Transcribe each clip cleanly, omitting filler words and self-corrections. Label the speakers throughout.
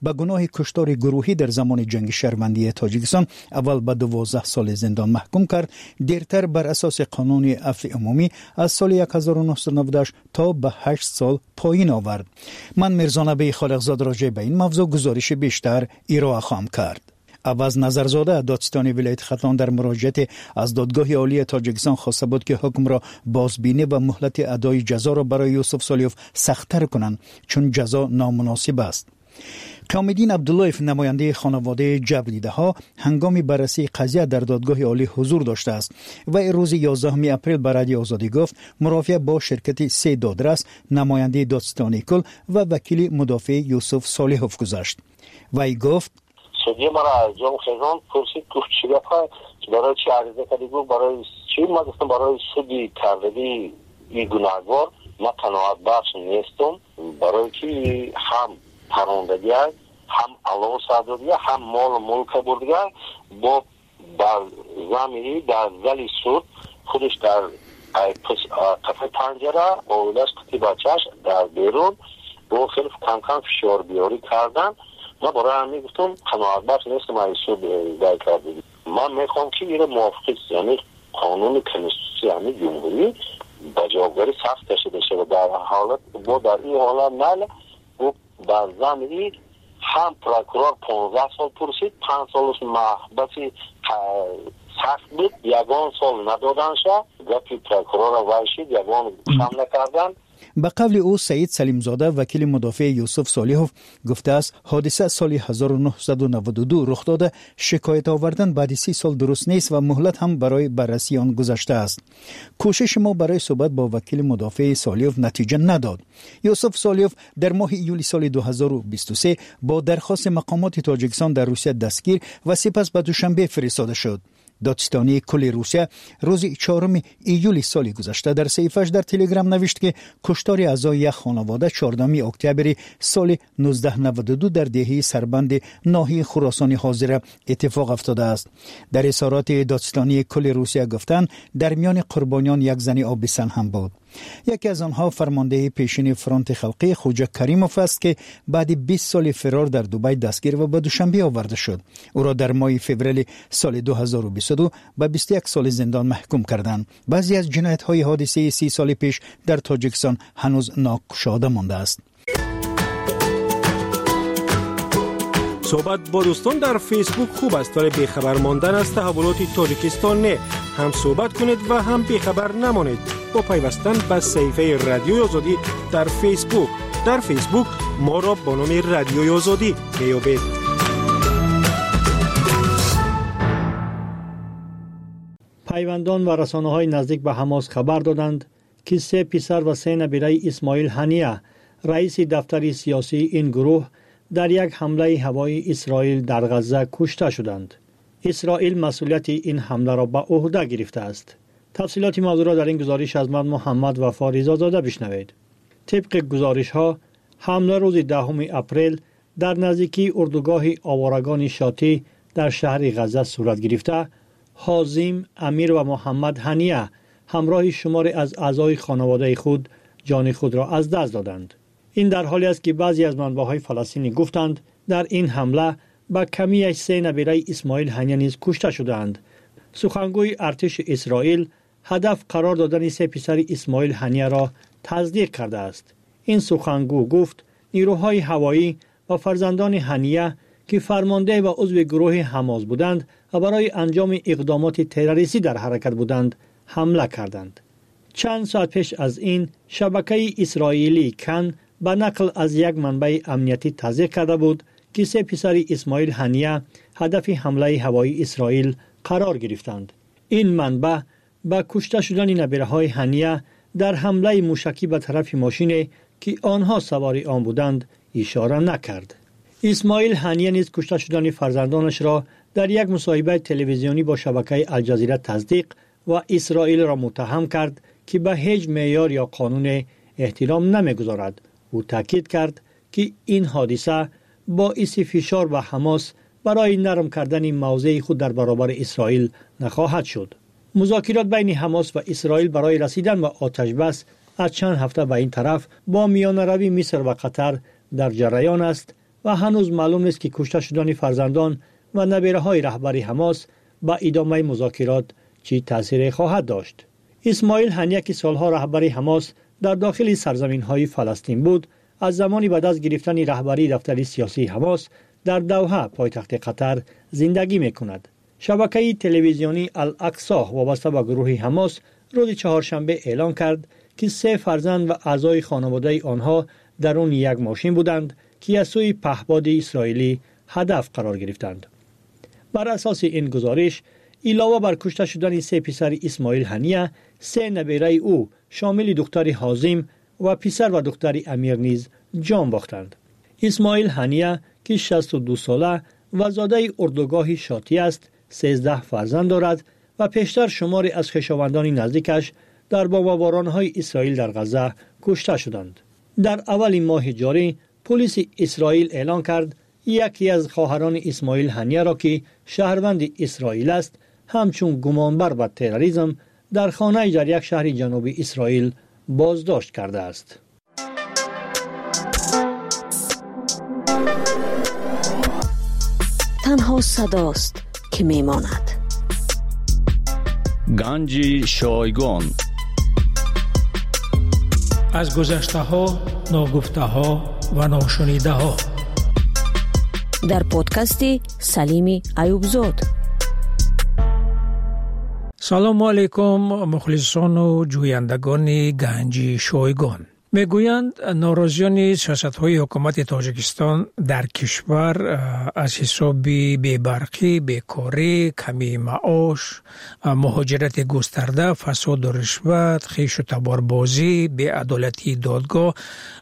Speaker 1: به گناه کشتار گروهی در زمان جنگ شهروندی تاجیکستان اول به 12 سال زندان محکوم کرد، دیرتر بر اساس قانون عفو عمومی از سال 1998 تا به 8 سال پایین آورد. من میرزا نبی خالقزاد راجع به این موضوع گزارش بیشتر ارائه خواهم کرد. عوض نظرزاده دادستانی ولایت ختلان در مراجعه از دادگاه عالی تاجیکستان خواسته بود که حکم را بازبینی و مهلت ادای جزا را برای یوسف سالیوف سخت‌تر کنند چون جزا نامناسب است. قیام‌الدین عبداللهیف نماینده خانواده جبریده‌ها هنگام بررسی قضیه در دادگاه عالی حضور داشته است و روز 11 اپریل به رادیو آزادی گفت مرافعه با شرکت 3 دادرس، نماینده دادستانی کل و وکیل مدافع یوسف سالیوف گذاشت. وی گفت
Speaker 2: سودی مرا از جام خیزان پرسید گفت چی گفت برای چی عریضه کردی؟ گفت برای چی؟ ما گفتم برای سودی کردگی این گناهکار ما قناعت بخش نیستم، برای که هم پروندگی هم علاوه صادری هم مال ملک بردگی با در زمینی در زلی سود خودش در کافه پنجره با اولش کتی بچهش در بیرون با خیلی کم فشار بیاری کردن. ما برای همین گفتم قناعت بخش نیستم این سود در کردگی. من میخوام که این موافقی یعنی قانون کنستیتوسی یعنی جمهوری با جوابداری سخت کشیده شده. در حالت با در این حالت نه و در زمینی هم پروکورور 15 سال پرسید، 5 سالش محبتی سخت بود، یگان سال ندادن شد، گفتی پروکورور وایشید یگان حمله کردن.
Speaker 1: به قول او سعید سلیمزاده وکیل مدافع یوسف سالیوف گفته است حادثه سال 1992 رخ داده، شکایت آوردن بعد 30 سال درست نیست و مهلت هم برای بررسی آن گذشته است. کوشش ما برای صحبت با وکیل مدافع سالیوف نتیجه نداد. یوسف سالیوف در ماه ایول سال 2023 با درخواست مقامات تاجیکستان در روسیه دستگیر و سپس به دوشنبه فرستاده شد. دادستانی کل روسیه روز 4 ایول سال گذشته در صفحه‌اش در تلگرام نوشت که کشتار اعضای یک خانواده 14 اکتبر سال 1992 در دهه سربند ناحیه خراسان حاضره اتفاق افتاده است. در اظهارات دادستانی کل روسیه گفتند در میان قربانیان یک زن آبستن هم بود. یکی از آنها فرمانده پیشین فرانت خلقی خوجا کریموف است که بعد 20 سال فرار در دبی دستگیر و به دوشنبه آورده شد. او را در ماه فوریه سال 2022 به 21 سال زندان محکوم کردند. بعضی از جنایت‌های حادثه 30 سال پیش در تاجیکستان هنوز ناگشاده مانده است.
Speaker 3: صحبت با دوستان در فیسبوک خوب است ولی بیخبر ماندن از تحولات تاجیکستان نه. هم صحبت کنید و هم بیخبر نمانید با پیوستن به صفحه رادیوی آزادی در فیسبوک. در فیسبوک ما را با نام رادیوی آزادی میابید.
Speaker 4: پیوندان و رسانه‌های نزدیک به حماس خبر دادند که 3 پسر و 3 نبیره اسماعیل هنیه رئیس دفتر سیاسی این گروه در یک حمله هوایی اسرائیل در غزه کشته شدند. اسرائیل مسئولیت این حمله را به عهده گرفته است. تفصیلات موضوع را در این گزارش از من محمد وفا رضازاده بشنوید. طبق گزارش ها حمله روز 10 اپریل در نزدیکی اردوگاه آوارگان شاطی در شهر غزه صورت گرفته. حازم، امیر و محمد هنیه همراه شماری از اعضای خانواده خود جان خود را از دست دادند. این در حالی است که بعضی از منبع‌های فلسطینی گفتند در این حمله با کمی 3 نبیره اسماعیل هنیه نیز کشته شدند. سخنگوی ارتش اسرائیل هدف قرار دادن 3 پسر اسماعیل هنیه را تصدیق کرده است. این سخنگو گفت نیروهای هوایی و فرزندان هنیه که فرمانده و عضو گروه حماس بودند و برای انجام اقدامات تروریستی در حرکت بودند حمله کردند. چند ساعت پیش از این شبکه اسرائیلی کن به نقل از یک منبع امنیتی تصدیق کرده بود که 3 پسر اسماعیل هنیه هدف حمله هوایی اسرائیل قرار گرفتند. این منبع به کشته شدن نبیره‌های هنیه در حمله موشکی به طرف ماشین که آنها سوار آن بودند اشاره نکرد. اسماعیل هنیه نیز کشته شدن فرزندانش را در یک مصاحبه تلویزیونی با شبکه الجزیره تصدیق و اسرائیل را متهم کرد که به هیچ معیار یا قانون احترام نمی‌گذارد. او تاکید کرد که این حادثه باعث فشار و حماس برای نرم کردن موضع خود در برابر اسرائیل نخواهد شد. مذاکرات بین حماس و اسرائیل برای رسیدن به آتش بس از چند هفته به این طرف با میانه‌روی مصر و قطر در جریان است و هنوز معلوم نیست که کشته شدن فرزندان و نبیره‌های رهبر حماس با ادامه مذاکرات چی تأثیر خواهد داشت. اسماعیل هنیه که سالها رهبر حماس در داخل سرزمین‌های فلسطین بود، از زمانی بعد از گرفتن رهبری دفتر سیاسی حماس در دوحه پایتخت قطر زندگی می‌کند. شبکه تلویزیونی الاقصی وابسته به گروه حماس روز چهارشنبه اعلام کرد که 3 فرزند و اعضای خانواده آنها در آن یک ماشین بودند که از سوی پهپاد اسرائیلی هدف قرار گرفتند. بر اساس این گزارش، علاوه بر کشته شدن 3 پسر اسماعیل هنیه، 3 نبیره او شامل دختر حازم و پسر و دختر امیر نیز جان باختند. اسماعیل هنیه که 62 ساله و زاده اردوگاه شاطی است، 13 فرزند دارد و پیشتر شماری از خویشاوندان نزدیکش در بمباران‌های اسرائیل در غزه کشته شدند. در اول ماه جاری، پلیس اسرائیل اعلان کرد یکی از خواهران اسماعیل هنیه را که شهروند اسرائیل است، همچون گمانبر به تروریسم در خانه در یک شهر جنوبی اسرائیل بازداشت کرده است.
Speaker 5: تنها صداست که میماند.
Speaker 6: گنج شایگان.
Speaker 7: از گذشته ها، ناگفته ها و ناشنیده ها.
Speaker 5: در پادکست سلیمی ایوبزاد.
Speaker 7: سلام علیکم مخلصان و جویندگان گنج شایگان. میگویند ناراضیان سیاست‌های حکومت تاجیکستان در کشور از حساب بی‌برقی، بیکاری، کمی معاش، مهاجرت گسترده، فساد و رشوت، خویش و تباربازی، بی‌عدالتی دادگاه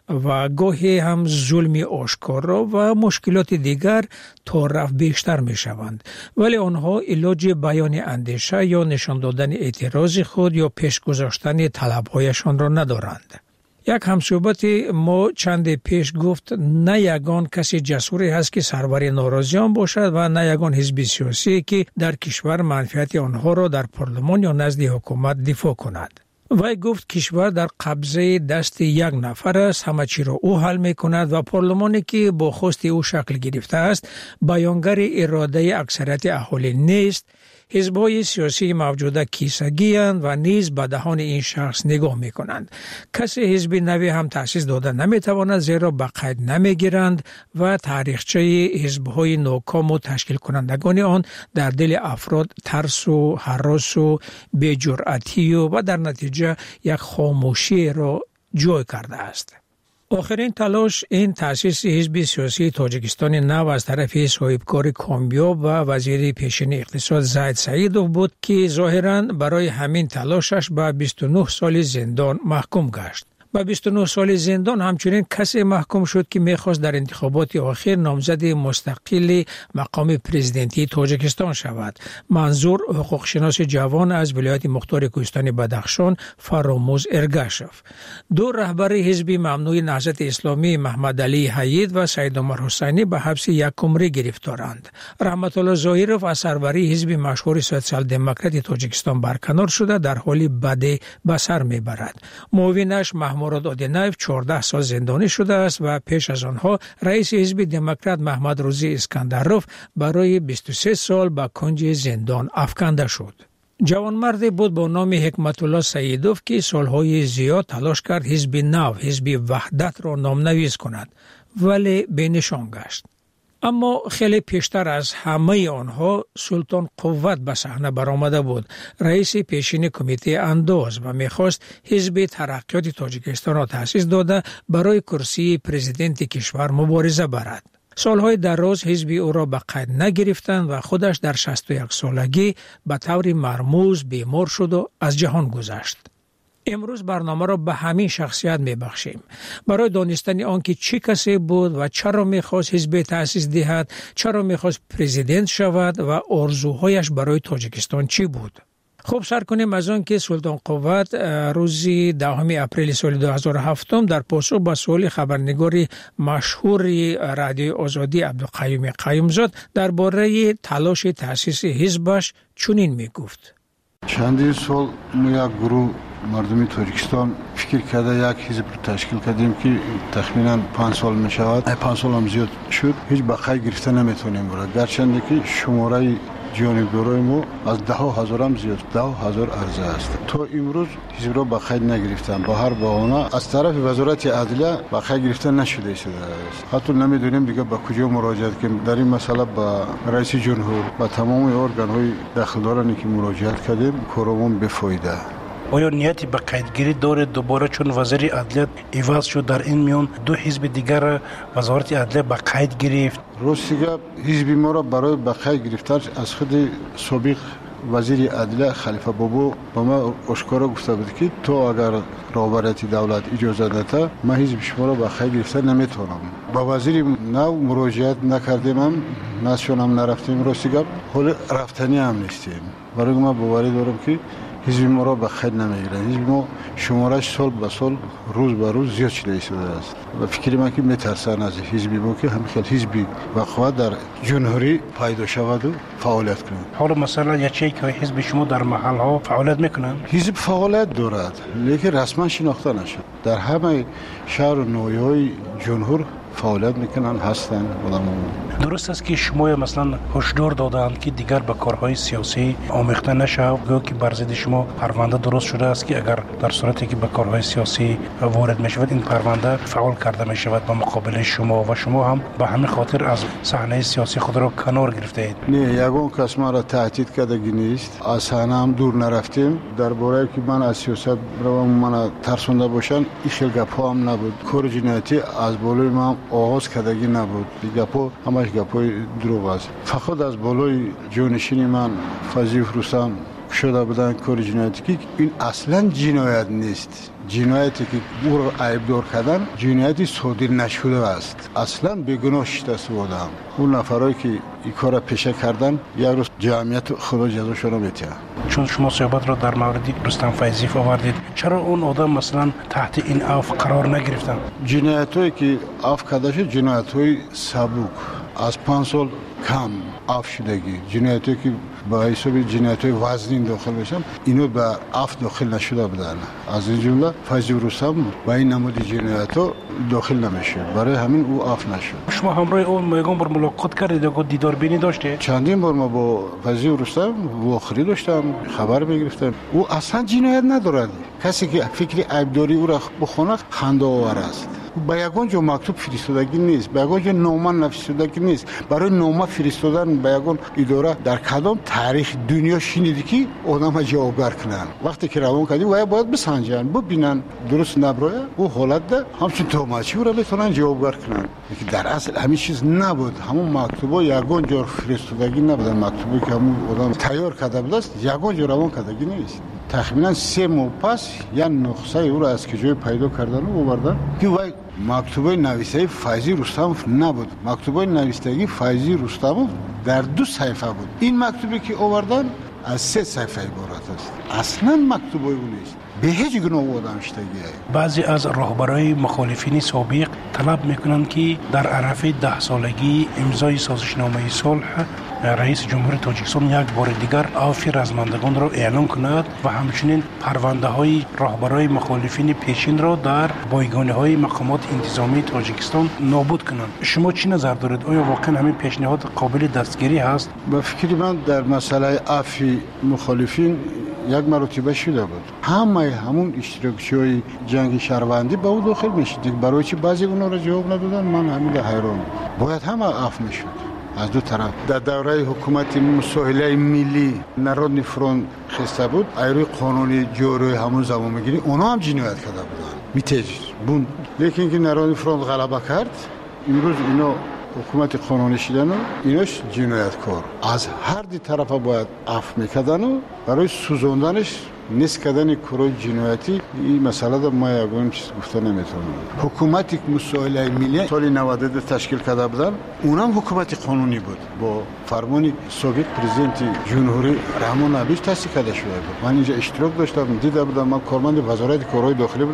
Speaker 7: و گاهی هم ظلم آشکارا و مشکلات دیگر تا رفت بیشتر می شوند. ولی آنها علاج بیان اندیشه یا نشان دادن اعتراض خود یا پیش گذاشتن طلب‌هایشان را ندارند. یک همصحبت ما چند پیش گفت نه یگان کسی جسوری هست که سرور ناراضیان باشد و نه یگان حزب سیاسی که در کشور منفعت آنها را در پارلمان یا نزد حکومت دفاع کند. وی گفت کشور در قبضه دست یک نفر است، همه چی را او حل می کند و پارلمانی که با خواست او شکل گرفته است بیانگر اراده اکثریت اهالی نیست. حزب‌های سیاسی موجوده کیسگی اند و نیز به دهان این شخص نگاه می کنند. کسی حزب نوی هم تأسیس داده نمی تواند زیرا به قید نمی گیرند و تاریخچه حزب‌های ناکام و تشکیل کنندگان آن در دل افراد ترس و هراس و بی‌جرأتی و در نتیجه یک خاموشی را جای کرده است. آخرین تلاش این تأسیس حزب سیاسی تاجیکستان نو از طرف صاحبکار کامیاب و وزیر پیشین اقتصاد زید سعیدوف بود که ظاهراً برای همین تلاشش به 29 سال زندان محکوم گشت. با 29 سال زندان همچنین کسی محکوم شد که میخواست در انتخابات آخر نامزد مستقل مقام پرزیدنتی تاجیکستان شود. منظور حقوق شناس جوان از ولایت مختار کوهستان بدخشان فراموز ارگاشف. 2 رهبر حزب ممنوع نهضت اسلامی محمد علی حید و سید عمر حسینی به حبس 1 عمره گرفتارند. رحمت الله ظاهرов از سروری حزب مشهور سوسیال دموکرات تاجیکستان برکنار شده در حالی بد به سر میبرد. معاونش مراد آدینایف 14 سال زندانی شده است و پیش از آنها رئیس حزب دموکرات محمد روزی اسکندروف برای 23 سال به کنج زندان افکنده شد. جوانمردی بود با نام حکمت الله سعیدوف که سالهای زیاد تلاش کرد حزب نو، حزب وحدت را نامنویس کند ولی بینشان گشت. اما خیلی پیشتر از همه آنها سلطان قوت به صحنه برآمده بود، رئیس پیشین کمیته انداز و میخواست حزب ترقیات تاجیکستان را تأسیس داده برای کرسی پرزیدنت کشور مبارزه برد. سالهای دراز حزب او را به قید نگرفتند و خودش در 61 سالگی به طور مرموز بیمار شد و از جهان گذشت. امروز برنامه را به همین شخصیت میبخشیم برای دانستن آنکه چه کسی بود و چرا میخواست حزب تأسیس دهد، چرا میخواست پرزیدنت شود و آرزوهایش برای تاجیکستان چی بود. خب سر کنیم از آن که سلطان قوت روز 10 اپریل سال 2007 در پاسخ به سوال خبرنگار مشهور رادیو آزادی عبدالقیوم قیومزاد درباره تلاش تأسیس حزبش چنین میگفت:
Speaker 8: چندین سال ما یک گروه مردمی تاجیکستان فکر کرده یک حزب رو تشکیل کردیم که تخمینا 5 سال می شود. 5 سال هم زیاد شد. هیچ بقای گرفته نمیتونیم برد. گرچند که شماره جانبدارای ما از 10,000 هم زیاد 10,000 عرضه است. تا امروز حزب را بقای نگرفتن. با هر بهانه از طرف وزارت عدلیه بقای گرفته نشده است. حتی نمیدونیم دیگه به کجا مراجعه کنیم. در این مسئله با رئیس جمهور و تمام ارگان های داخلدارانی که مراجعه کردیم کارمون بفایده.
Speaker 9: آیا نیتی به قیدگیری داره دوباره چون وزیر عدلیه عوض شد در این میان دو حزب دیگر وزارت عدلیه به قید گرفت؟
Speaker 8: راستیگه حزب ما را برای به قید گرفتن از خود سابق وزیر عدلیه خلیفه بابو با ما آشکارا گفته بود که تو اگر رهبریت دولت اجازه نده ما حزب شما را به قید گرفتن نمیتونم. با وزیر نو مراجعت نکردیم هم نشونم نرفتیم. راستیگه حال رفتنی هم نیستیم. برای ما باوری دارم که حزب ما را به خیر نمیگیرند. حزب ما شمارش سال به سال روز به روز زیاد شده است و فکر من که میترسن از حزب ما که هم خیلی حزبی وقوع در جمهوری پیدا شود و فعالیت کنند.
Speaker 9: حالا مثلا یکی که حزب شما در محل ها فعالیت میکنند؟
Speaker 8: حزب فعالیت دارد لیکن رسما شناخته نشد. در همه شهر و ناحیه‌های جمهور فعالیت میکنن هستن.
Speaker 9: درست است که شما مثلا هشدار دادند که دیگر به کارهای سیاسی آمیخته نشه گویا که بر ضد شما پرونده درست شده است که اگر در صورتی که به کارهای سیاسی وارد میشود این پرونده فعال کرده میشود به مقابل شما و شما هم به همین خاطر از صحنه سیاسی خود را کنار گرفته اید.
Speaker 8: نه یگان کس ما را تهدید کرده نیست. از صحنه هم دور نرفتیم. درباره که من از سیاست رو من ترسونده باشن این خیلی گپا هم نبود. کار جنایتی از بالای ما آغاز کردگی نبود. گپا همش گپای دروغ است. فقط از بالای جانشین من فضیل رستم شده بودن کار جنایتی که این اصلا جنایت نیست. جنایتی که او را عیبدار کردن جنایتی صادر نشده است. اصلا بیگناه شده بودم. اون نفرایی که این کار پیشه کردن یک روز جمعیت خدا جزاشون رو میده.
Speaker 9: چون شما صحبت را در مورد رستم فیضی آوردید چرا اون آدم مثلا تحت این عفو قرار نگرفتن؟
Speaker 8: جنایتایی که عفو کرده شد جنایت‌های سبک از 5 سال کم عفو شدگی جنایتی که با حساب جنایت‌های وزنی داخل بشن اینو به عفو داخل نشده بودن. از این جمله فضیل رستم با این نمود جنایت‌ها داخل نمیشه. برای همین او عفو نشد.
Speaker 9: شما همراه اون یگان بار ملاقات کردید و دیدار بینی داشته؟
Speaker 8: چندین بار ما با فضیل رستم واخری داشتم خبر میگرفتم. او اصلا جنایت ندارد. کسی که فکر عیبداری او را بخونه خنده آور است. با یگان جو مکتوب فرستادگی نیست. با یگان جو نامه نفرستادگی نیست. برای نامه فرستادن با یگان اداره در کدام تاریخ دنیا شنیدی که آدم جوابگر کنن. وقتی که روان کردی باید بسنجن ببینن درست نبره او حالت ده همچون توماچی رو بتونن جوابگر کنن. که در اصل همین چیز نبود. همون مکتوبا یگان جو فرستادگی نبودن. مکتوبی که همون آدم تیار کرده بود است یگان جو روان کردگی نیست. تقریبا 3 ماه پس یا نسخه او را از کجای پیدا کردن و آوردن که وای مکتوبه نویسه فیضی رستموف نبود. مکتوبه نویسندگی فیضی رستموف در 2 صفحه بود. این مکتوبی که آوردن از 3 صفحه عبارت است. اصلا مکتوبه او نیست. به هیچ گناه آدم شدگی.
Speaker 9: بعضی از رهبرای مخالفین سابق طلب میکنند که در عرف 10 سالگی امضای سازشنامه صلح رئیس جمهور تاجیکستان یک بار دیگر عفو رزمندگان را اعلام کند و همچنین پرونده های رهبرای مخالفین پیشین را در بایگانه های مقامات انتظامی تاجیکستان نابود کنند. شما چی نظر دارید؟ آیا واقعا همین پیشنهاد قابل دستگیری هست؟
Speaker 8: به فکر من در مسئله عفو مخالفین یک مرتبه شده بود. همون اشتراکچی‌های جنگ شهروندی با او داخل میشد. برای چی بعضی اونا را جواب ندادن؟ من همین حیران. باید همه عفو میشد. از دو طرف در دوره حکومت مساهله ملی نارودنی فرونت خسته بود ایروی قانونی جوری همون زمان میگیری اونا هم جنایت کرده بودن میتیج بون لیکن که نارودنی فرونت غلبه کرد امروز اینا حکومت قانونی شدن و ایناش جنایتکار از هر دی طرف باید عفو میکردن و برای سوزوندنش نیست کردن کارهای جنایتی این مسئله در ما یگان چیز گفته نمیتونم. حکومتی که مساهله ملی سال 92 تشکیل کرده بودن اونم حکومت قانونی بود با فرمان سابق پرزیدنت جمهوری رحمان عبیش تصدیق کرده شده بود. من اینجا اشتراک داشتم دیده بودم. من کارمند وزارت کارهای داخلی بودم.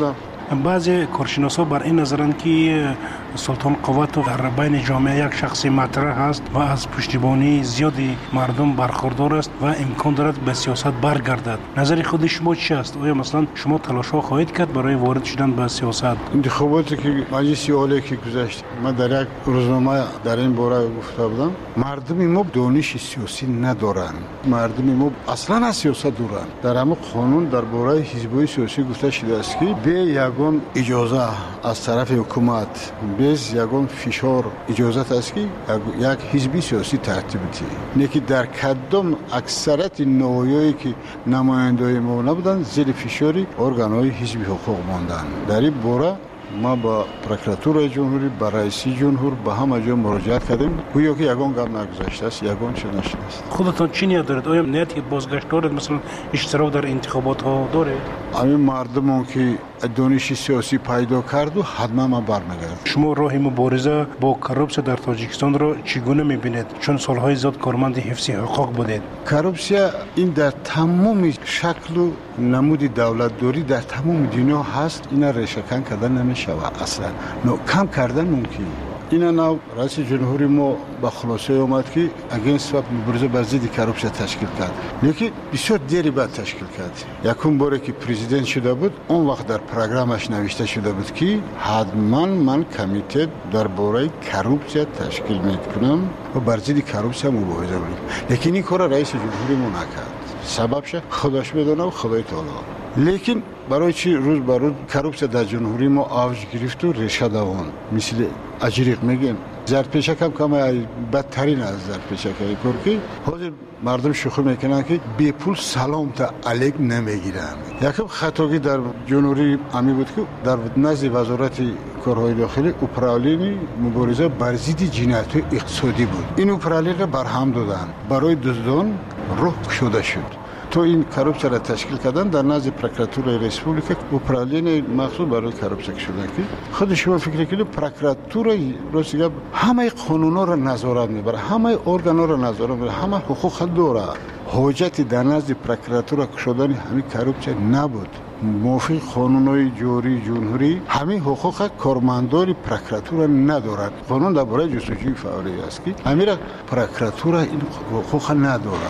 Speaker 9: بعضی کارشناسا بر این نظرند که سلطان قوت در بین جامعه یک شخص مطرح است و از پشتیبانی زیادی مردم برخوردار است و امکان دارد به سیاست برگردد. نظر خود شما چی است؟ آیا مثلا شما تلاش‌ها خواهید کرد برای وارد شدن به سیاست؟
Speaker 8: انتخاباتی که مجلس عالی که گذشت من در یک روزنامه در این باره گفته بودم مردم ما دانش سیاسی ندارند. مردم ما اصلا از سیاست دورند. در همه قانون درباره حزب‌های سیاسی گفته شده است که به یگان اجازه از طرف حکومت bez یگان فشار اجازت است که یک حزب سیاسی ترتیب دهد. نه که در کدام اکثریت نوعی که نمایندگان ما نبودند زیر فشار ارگان‌های حزبی حقوق ماندند. در این باره ما با پروکراتور جمهوری با رئیس جمهور با همه جا مراجعت کردیم. گویا که یگان گام نگذاشته است، یگان چه نشده است.
Speaker 9: خودتان چی نیت دارید؟ آیا نیت که بازگشت دارید مثلا اشتراک در انتخابات ها دارید؟
Speaker 8: همین مردمان که دانش سیاسی پیدا کرد و حتما ما برمیگردیم.
Speaker 9: شما راه مبارزه با کروپسیا در تاجیکستان را چگونه میبینید؟ چون سالهای زیاد کارمند حفظ حقوق بودید.
Speaker 8: کروپسیا این در تمام شکل و نمود دولتداری در تمام دنیا هست. اینا ریشه‌کن کردن نمیشود اصلا. کم کردن ممکن. اینا نو رئیس جمهوری ما با خلاصه اومد که اگینست و مبارزه بر ضد کروپسیا تشکیل کرد. لیکن بسیار دیری بعد تشکیل کرد. یکم باره که پرزیدنت شده بود اون وقت در پروگرامش نوشته شده بود که حتما من کمیته درباره کروپسیا تشکیل میکنم و بر ضد کروپسیا مبارزه کنم. لیکن این کار رئیس جمهوری ما نکرد. سببش خودش میدونه و خدای تعالی. لیکن برای چی روز به روز کروپسیا در جمهوری ما آوج گرفت و ریشه دوان مثل اجریق میگن زرپیشک هم کم بدترین از زرپیشک که حاضر مردم شوخی میکنن که بی پول سلام تا علیک نمیگیرن. یکم خطاگی در جمهوری امی بود که در نزد وزارت کارهای داخلی اپرالین مبارزه بر ضد جنایت اقتصادی بود. این اپرالین را برهم دادن برای دزدان روح شده شد. تو این کروپسیا را تشکیل کردن در نزد پروکراتور ریسپوبلیکا اپرالین مخصوص برای کروپسیا شده که خود شما فکر کنید پروکراتور روسیه همه قانونا را نظارت میبره، همه ارگانا را نظارت میبره، همه حقوق داره. حاجت در نزد پروکراتور شدن همین کروپسیا نبود. موافق قانونهای جاری جمهوری همین حقوق کارمندان پروکراتور ندارد. قانون درباره جستجوی فوری است که همین پروکراتور این حقوق نداره.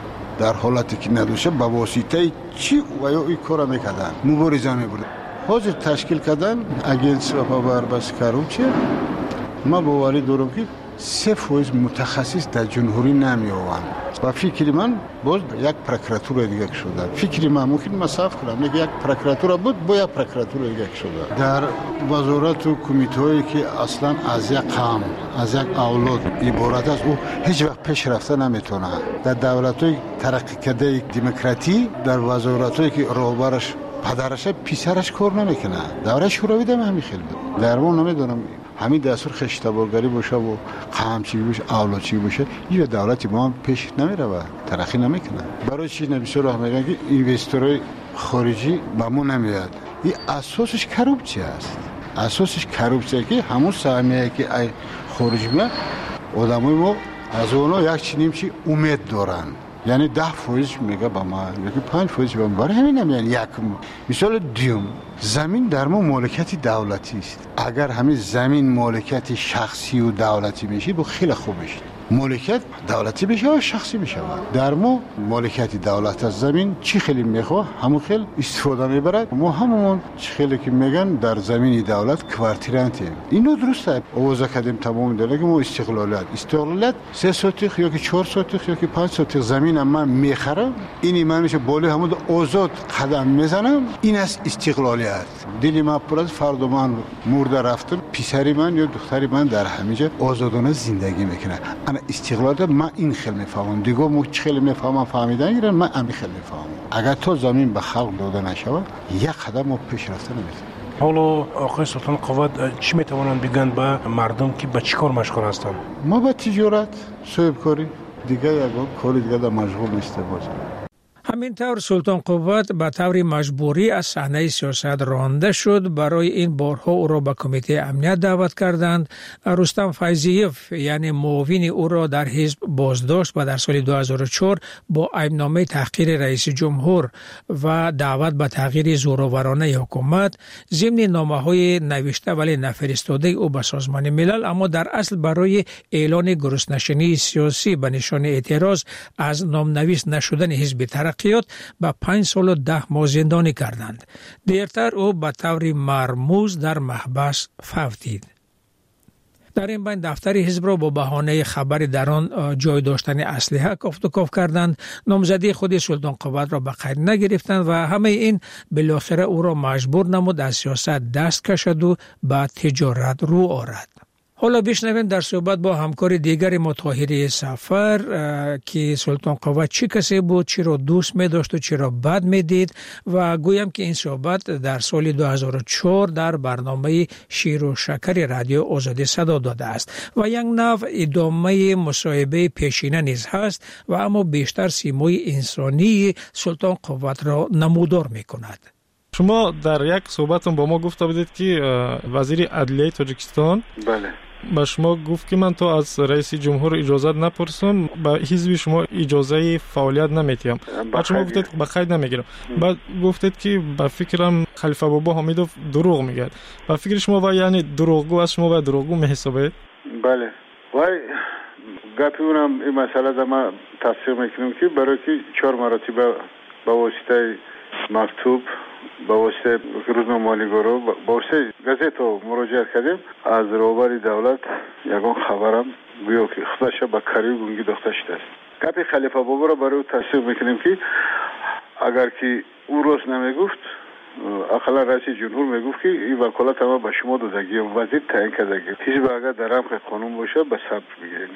Speaker 8: در حالتی که ندوشه با واسطه چی و یا این کار میکردن مبارزه میبرد. حاضر تشکیل کردن اگینست و بربس کروپسیا. ما باوری دارم که 3% متخصص در جمهوری نمیآوند و فکر من باز یک پروکراتور دیگه شده. فکر من ممکن مساف کنم یک پروکراتور بود با یک پروکراتور دیگه شده. در وزارت و کمیته‌ای که اصلا از یک قوم از یک اولاد عبارت است او هیچ وقت پیش رفته نمیتونه. در دولت‌های ترقی کرده دموکراتی در وزارت‌هایی که راهبرش پدرش پسرش کار نمیکنه. دوره شوروی هم همین خیلی بود. در ما نمیدونم همین دستور خشتبارگری باشه و قمچی باشه اولادچی باشه این دولت ما هم پیش نمیره و ترقی نمیکنه. برای چی نمیشه راه میگن که اینوستورهای خارجی به ما نمیاد. این اساسش کروپسیا است. اساسش کروپسیا که همون سهمیه که ای خارجی میاد آدمای ما از اونها یک چی امید دارن. یعنی 10% میگه با ما یکی 5% با ما. برای همین نمیان یک مثال دیوم زمین در ما مالکیت دولتی است. اگر همین زمین مالکیت شخصی و دولتی میشه با خیلی خوب میشه. مالکیت دولتی بشه و شخصی بشه. در ما مالکیت دولت از زمین چی خیلی میخواه همون خیلی استفاده میبرد. ما همون چی خیلی که میگن در زمین دولت کوارتیرانتی. اینو درسته. آوازه کردیم تمام داره که ما استقلالیت 3 سوتیخ یا که 4 سوتیخ یا که 5 سوتیخ زمین من میخرم. اینی من میشه بالا همون آزاد قدم میزنم. این است استقلالیت. دلی من پر از فرد من مرده رفتم پسری من یا دختری من در همینجا آزادانه زندگی میکنه. انا استقلال من این خیلی میفهمم. دیگه مو خیلی میفهمم فهمیدن گیرن من همین خیلی میفهمم. اگر تو زمین به خلق داده نشود یک قدم ما پیش رفته نمیتونیم.
Speaker 9: حالا آقای سلطان قوت چی میتوانند بگن به مردم که به چی کار مشغول هستند؟
Speaker 8: ما به تجارت، صاحب کاری دیگه یک کاری دیگه در مشغول نیست باز.
Speaker 7: همین همین طور سلطان قوت به طور مجبوری از صحنه سیاست رانده شد. برای این بارها او را به کمیته امنیت دعوت کردند. رستم فیضیف یعنی معاون او را در حزب بازداشت و در سال 2004 با عیبنامه تحقیر رئیس جمهور و دعوت به تغییر زورآورانه حکومت ضمن نامه‌های نوشته ولی نفرستاده او به سازمان ملل، اما در اصل برای اعلان گرسنه‌شینی سیاسی به نشان اعتراض از نامنویس نشدن حزب ترقیات به 5 سال و 10 ماه زندانی کردند. دیرتر او به طور مرموز در محبس فوتید. در این بین دفتر حزب را با بهانه خبر در آن جای داشتن اسلحه کافت و کاف کردند. نامزدی خود سلطان قوت را به قید نگرفتند و همه این بالاخره او را مجبور نمود از سیاست دست کشد و به تجارت رو آورد. حالا بشنویم در صحبت با همکار دیگر ما طاهری سفر که سلطان قوت چی کسی بود، چی را دوست می داشت و چی را بد می دید و گویم که این صحبت در سال 2004 در برنامه شیر و شکر رادیو آزادی صدا داده است و یک نوع ادامه مصاحبه پیشینه نیز هست و اما بیشتر سیمای انسانی سلطان قوت را نمودار می کند.
Speaker 10: شما در یک صحبتون با ما گفته بودید که وزیر عدلیه تاجیکستان با شما گفت که من تو از رئیس جمهور اجازه نپرسم، با حزب شما اجازه فعالیت نمیتیم. بعد شما گفتید به قید نمیگیرم. بعد گفتید که با فکرم خلیفه بابا حمیدوف دروغ میگه. با فکر شما و یعنی دروغگو از شما و دروغگو میحسابید؟
Speaker 8: بله. وای گپی اونم این مسئله در ما تصدیق میکنم که برای که 4 مراتب با واسطه مکتوب با واسطه روزنامه‌نگارا با واسطه گازت مراجعه کردیم از روبر دولت یگان خبرم گویا که خودش به کاری گونگی داخته شده است. گپ خلیفه بابا را برای تصدیق میکنیم که اگر که او روز نمیگفت اقلا رئیس جمهور میگفت که این وکالت ما به شما دادگی وزیر تعیین کردگی حزب اگر در رمق قانون باشه به ثبت میگیریم.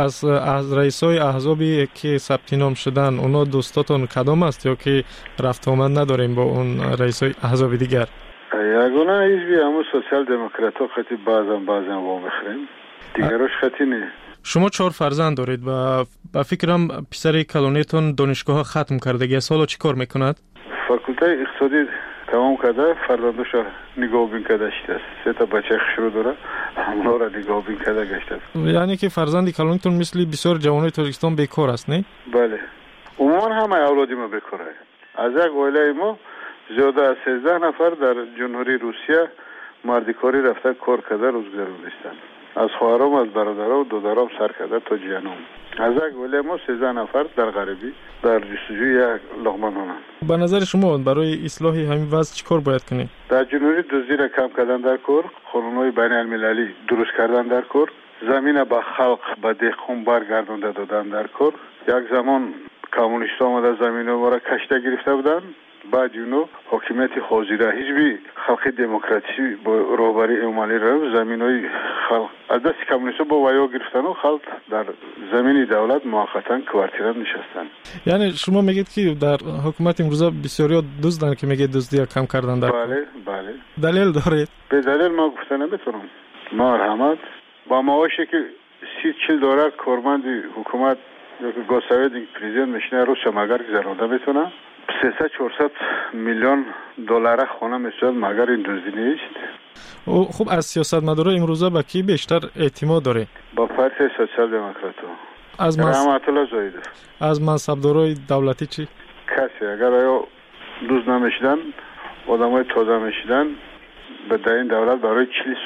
Speaker 10: از رئیسای احزابی که ثبت نام شدن اونا دوستاتون کدام است یا که رفت آمد نداریم با اون رئیسای احزاب دیگر؟
Speaker 8: یگانه حزبی همون سوسیال دموکرات ها خطی بعضا وام بخریم دیگرش خطی نه.
Speaker 10: شما 4 فرزند دارید و با فکرم پسر کلونیتون دانشگاه ختم کردگی سالا چی کار میکند؟
Speaker 8: فاکولته اقتصادی تمام کرده، فرزندش نگاه بین کرده است. 3 تا بچه شروع داره، همونا را نگاه بین کرده گشته است.
Speaker 10: یعنی که فرزند کلونتون مثل بسیار جوانای تاجیکستان بیکار است، نه؟
Speaker 8: بله. عموما همه اولادی ما بیکاره. از یک عائله ما زیاده از 13 نفر در جمهوری روسیه مردکاری رفته کار کرده روزگار گذاشتند. از خواهرام، از برادرام و دادرام سر کرده تا جیانم. از یک عائله ما 13 نفر در غربی در جستجوی یک لقمه نان.
Speaker 10: به نظر شما برای اصلاح همین وضع چیکار باید کنیم؟
Speaker 8: در جمهوری دزدی را کم کردن در کار، قانون‌های بین المللی درست کردن در کار، زمین به خلق به دهقان برگردانده دادن در کار. یک زمان کمونیست آمده زمین ما را کشته گرفته بودند، بعد اونو حکومت حاضره حزب خلق دموکراسی با رهبری عملی را زمینای خلق از دست کمونیست با ویا گرفتن و خلق در زمین دولت موقتا کوارتیرا نشستن.
Speaker 10: یعنی شما میگید که در حکومت امروزه بسیاری دزدن که میگه دزدی کم کردن در
Speaker 8: بله.
Speaker 10: دلیل دارید؟
Speaker 8: به دلیل ما گفتن نمیتونم. مرحمت با معاشی که 30-40 دلار کارمند حکومت یا که گوساوی پرزیدنت میشنه روز مگر گذرانده میتونه 300-400 میلیون دلار خونه میشد مگر این دزدی نیست.
Speaker 10: خب از سیاستمدارا امروزه با کی بیشتر اعتماد داره؟
Speaker 8: با پارتی سوسیال دموکرات.
Speaker 10: از
Speaker 8: رحمت الله زاهدی.
Speaker 10: از منصبدارای دولتی چی؟
Speaker 8: کسی اگر آیا دوز نمیشدن آدمای تازه میشدن به این دولت برای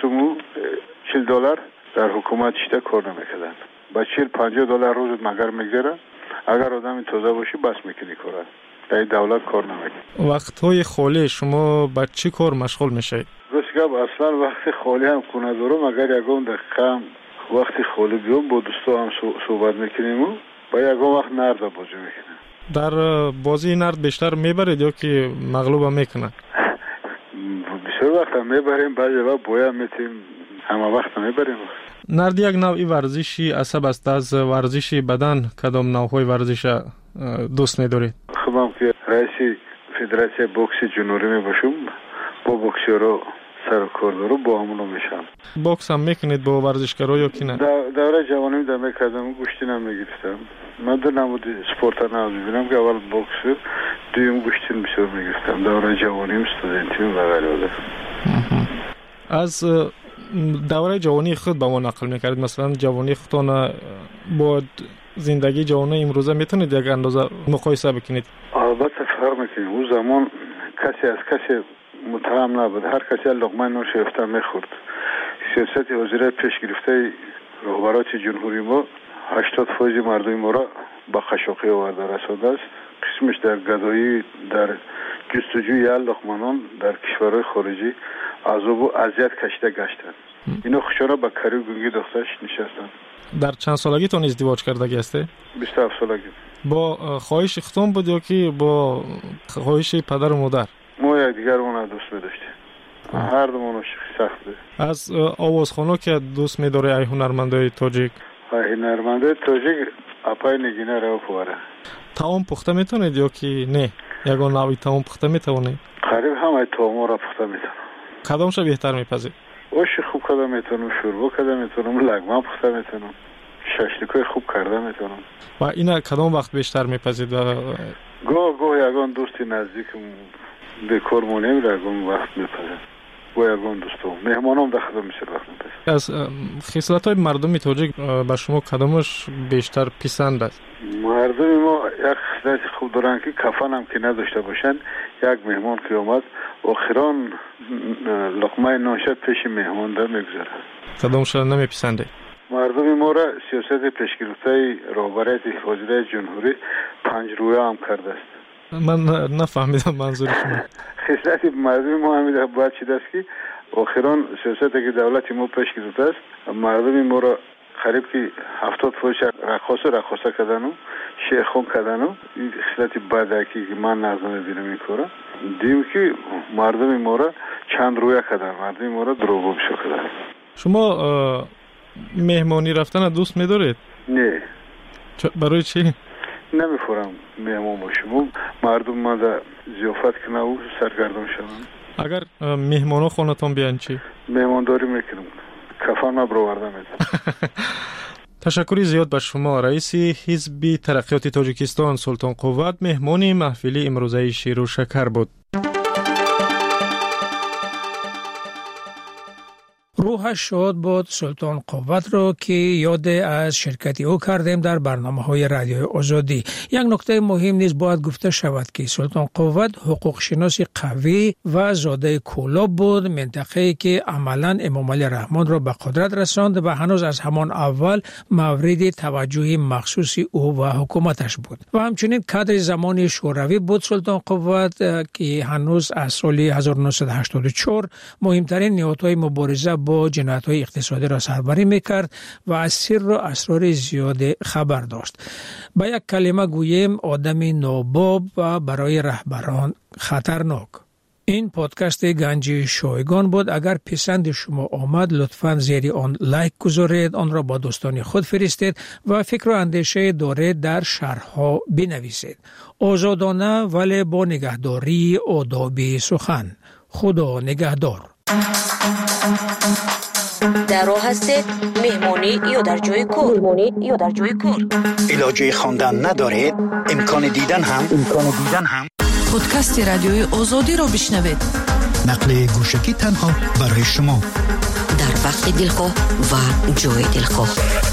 Speaker 8: 40 دلار در حکومت شده کار نمیکردن. با 40-50 دلار روز مگر میگذره. اگر آدم تازه باشی بس میکنی کارا. در دولت کار نمیکنی.
Speaker 10: وقتهای خالی شما با چی کار مشغول میشید؟
Speaker 8: راست اصلا وقت خالی هم کنه دارم، اگر یکم دقیقه وقتی خالی بیام با دوستا هم صحبت میکنیم و با یکم وقت نرد بازی میکنیم.
Speaker 10: در بازی نرد بیشتر میبرید یا که مغلوب هم میکنه؟
Speaker 8: بسیار وقت هم میبریم، بعضی وقت باید میتیم، همه وقت هم میبریم.
Speaker 10: نرد یک نوعی ورزشی عصب است. از ورزش بدن کدام نوعهای ورزش دوست می‌دارید؟
Speaker 8: خودم که رئیس فدراسیون بوکس جنوبی میباشم، با بوکسورا
Speaker 11: سر و کار داره با همونو میشم.
Speaker 10: بوکس هم میکنید با ورزشکارا یا کی نه؟
Speaker 11: دوره جوانی در میکردم، گوشتی نمیگرفتم. من در نمود سپورت ناز ببینم که اول بوکس، دویم گوشتی بسیار میگرفتم. دوره جوانیم استودنتیم و غیره.
Speaker 10: از دوره جوانی خود با ما نقل میکردید، مثلا جوانی خودتان با زندگی جوانی امروزه میتونید یک اندازه مقایسه بکنید؟
Speaker 11: البته فرق میکنه. اون زمان کسی از کسی متهم نبود، هر کسی لقمه نوش یافته میخورد. سیاست وزارت پیش گرفته رهبران جمهوری ما 80% مردم ما را با خشوقی آورده رسانده است. قسمش در گدایی، در جستجوی لقمه‌نان در کشورهای خارجی عذاب و اذیت کشیده گشتند. اینا خوشا با کاری و گنگی دخترش نشستند.
Speaker 10: در چند سالگیتون ازدواج کردگی هسته؟
Speaker 11: 27 سالگی. با
Speaker 10: خواهش اختون بود یا که با خواهش پدر و مادر؟
Speaker 11: ما یک دیگر اون دوست می‌داشتیم. هر دومون سخت بود.
Speaker 10: از آوازخوان‌ها که دوست می‌داره ای هنرمندای تاجیک؟
Speaker 11: هنرمندای تاجیک اپای نگینه رو پواره.
Speaker 10: تاون پخته میتونید یا که نه؟ یگان نوعی تاون پخته میتونید؟
Speaker 11: قریب همه تاون را پخته میتونم.
Speaker 10: کدامش بهتر میپذید؟
Speaker 11: اوش خوب کرده میتونم، شوربا کرده میتونم، لگمه پخته میتونم، ششلیکای خوب کرده میتونم.
Speaker 10: و اینا کدام وقت بیشتر میپذید؟
Speaker 11: گاه یگان دوستی نزدیکم دکور مونیم یگان وقت میپذید. و یگان دوستم مهمانم در خدمت میشه وقت میپذید.
Speaker 10: از خصلت‌های مردم تاجیک به شما کدامش بیشتر پسند است؟
Speaker 11: مردم ما یک خصلت خوب دارن که کفن هم که نداشته باشن. یک مهمان که اومد آخران لقمه نانشب پیش مهمان در میگذاره.
Speaker 10: کدامش نمیپسنده؟
Speaker 11: مردم ما را سیاست پیشگرفته رهبران وزارت جمهوری 5 رویه هم کرده است.
Speaker 10: من نفهمیدم منظور شما.
Speaker 11: خصلت مردم ما همین باید چیز است که آخران سیاست که دولت ما پیش گرفته است، مردم ما را قریب که 70% رقاصه کردن و شیخون کردن و این خصلت بدکی که من نظر میبینم این کارا. دیم که مردم ما را چند رویه کردن، مردم ما را دروغگو کردن.
Speaker 10: شما مهمانی رفتن دوست می‌دارید؟
Speaker 11: نه.
Speaker 10: برای چی؟
Speaker 11: نمی‌فورم مهمان باشم. مردم ما در ضیافت کنه و سرگردان شوند.
Speaker 10: اگر مهمانو خونتون بیان چی؟
Speaker 11: مهمانداری میکنم. کفن ما برآورده میدم.
Speaker 10: تشکری زیاد به شما. رئیس حزب ترقیات تاجیکستان سلطان قوت مهمان محفل امروزه شیر و شکر بود.
Speaker 7: روحش شاد بود سلطان قوت رو که یاد از شرکت او کردیم در برنامه‌های رادیوی آزادی. یک نکته مهم نیز باید گفته شود که سلطان قوت حقوق شناس قوی و زاده کولاب بود، منطقه‌ای که عملاً امام علی رحمان را به قدرت رساند و هنوز از همان اول مورد توجه مخصوص او و حکومتش بود. و همچنین کادر زمانی شوروی بود سلطان قوت که هنوز از سال 1984 مهمترین نهادهای مبارزه با جنایت‌های اقتصادی را سربری می‌کرد و از سر و اسرار زیاد خبر داشت. با یک کلمه گوییم آدم ناباب و برای رهبران خطرناک. این پادکست گنج شایگان بود. اگر پسند شما آمد لطفاً زیر آن لایک گذارید، آن را با دوستان خود فرستید و فکر و اندیشه دارید در شرح‌ها بنویسید. آزادانه ولی با نگهداری آداب سخن. خدا نگهدار.
Speaker 5: در راه هستید مهمونی یا در جای کار
Speaker 1: علاجه خواندن ندارید، امکان دیدن هم
Speaker 12: پادکست رادیوی آزادی را بشنوید.
Speaker 1: نقل گوشکی تنها برای شما
Speaker 5: در وقت دلخواه و جای دلخواه.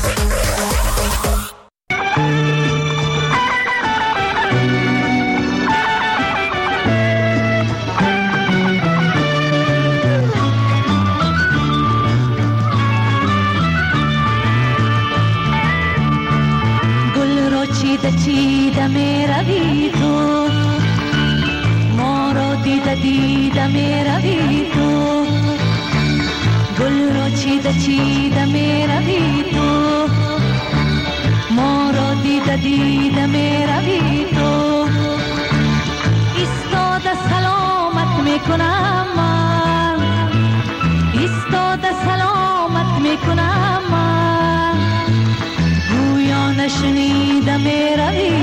Speaker 13: چیده می روی تو، ما را دیده می روی تو، گل را چیده می روی تو، ما را دیده می روی تو. ایستاده سلامت می کنم من، ایستاده سلامت می کنم من، گویا نشنیده می روی